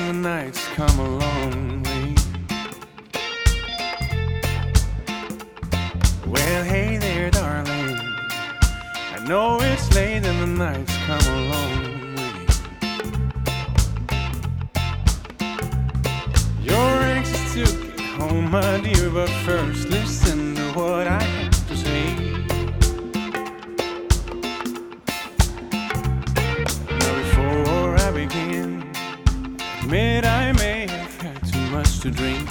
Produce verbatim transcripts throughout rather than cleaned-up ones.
and the night's come a long way. Well, hey there, darling, I know it's late and the night's come a long way. You're anxious to get home, my dear, but first listen to what I have to say. Now before I begin, admit I may have had too much to drink.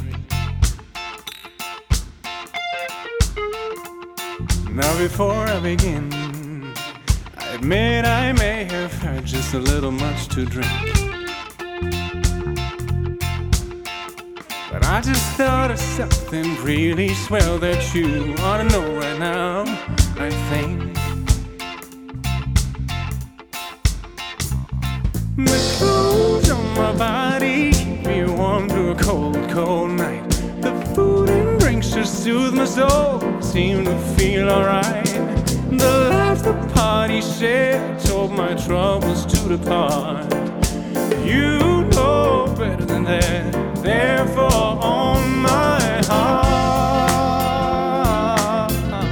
Now before I begin, I admit I may have had just a little much to drink. But I just thought of something really swell that you ought to know right now, I think. The clothes on my body keep me warm through a cold, cold night. The food and drinks just soothe my soul, seem to feel alright. The laughs the party shared told my troubles to depart. You know better than that, therefore on my heart.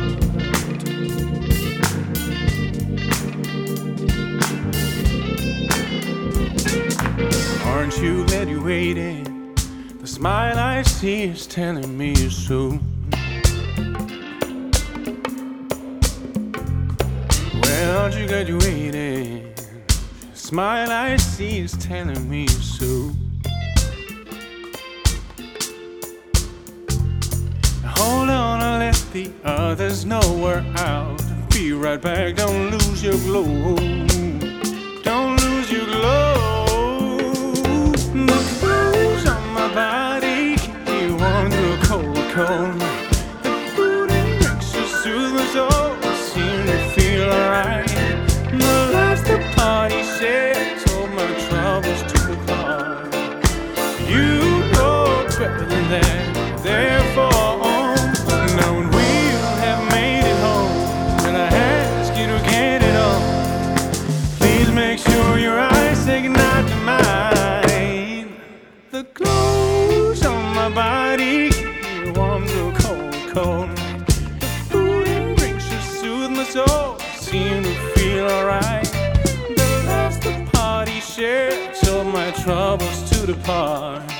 Aren't you glad you waited? The smile I see is telling me you're so. Well, aren't you glad you waited? The smile I see is telling me you're so. Hold on, I'll let the others know we're out. Be right back, don't lose your glow. Don't lose your glow. The clothes on my body keep me warm through a cold, cold night. The food and drinks just soothe my soul, seem to feel alright. The laughs the party shared told my troubles to depart. You know better than that, therefore. Make sure your eyes say goodnight to mine. The clothes on my body keep me warm through a cold, cold night. The food and drinks just soothe my soul, seem to feel alright. The laughs the party shared told my troubles to depart.